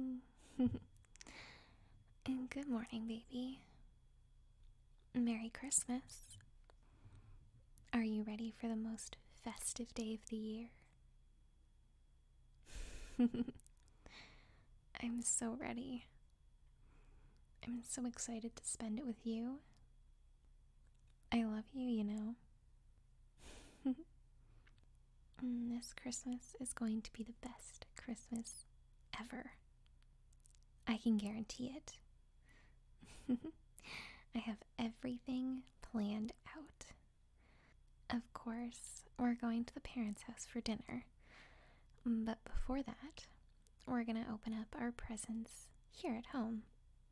And good morning, baby. Merry Christmas. Are you ready for the most festive day of the year? I'm so ready. I'm so excited to spend it with you. I love you, you know. This Christmas is going to be the best Christmas ever. I can guarantee it. I have everything planned out. Of course, we're going to the parents' house for dinner. But before that, we're going to open up our presents here at home.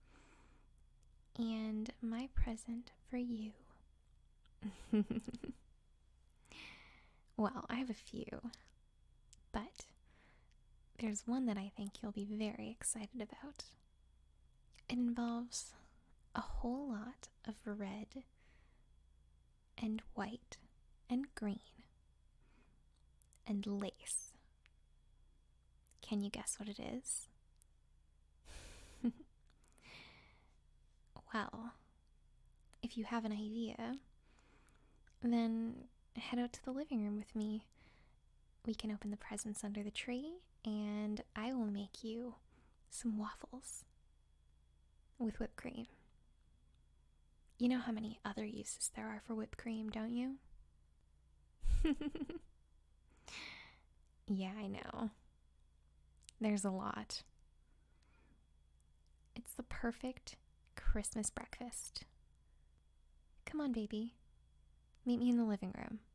And my present for you. Well, I have a few, but there's one that I think you'll be very excited about. It involves a whole lot of red and white and green and lace. Can you guess what it is? Well, if you have an idea, then head out to the living room with me. We can open the presents under the tree, and I will make you some waffles with whipped cream. You know how many other uses there are for whipped cream, don't you? Yeah, I know. There's a lot. It's the perfect Christmas breakfast. Come on, baby. Meet me in the living room.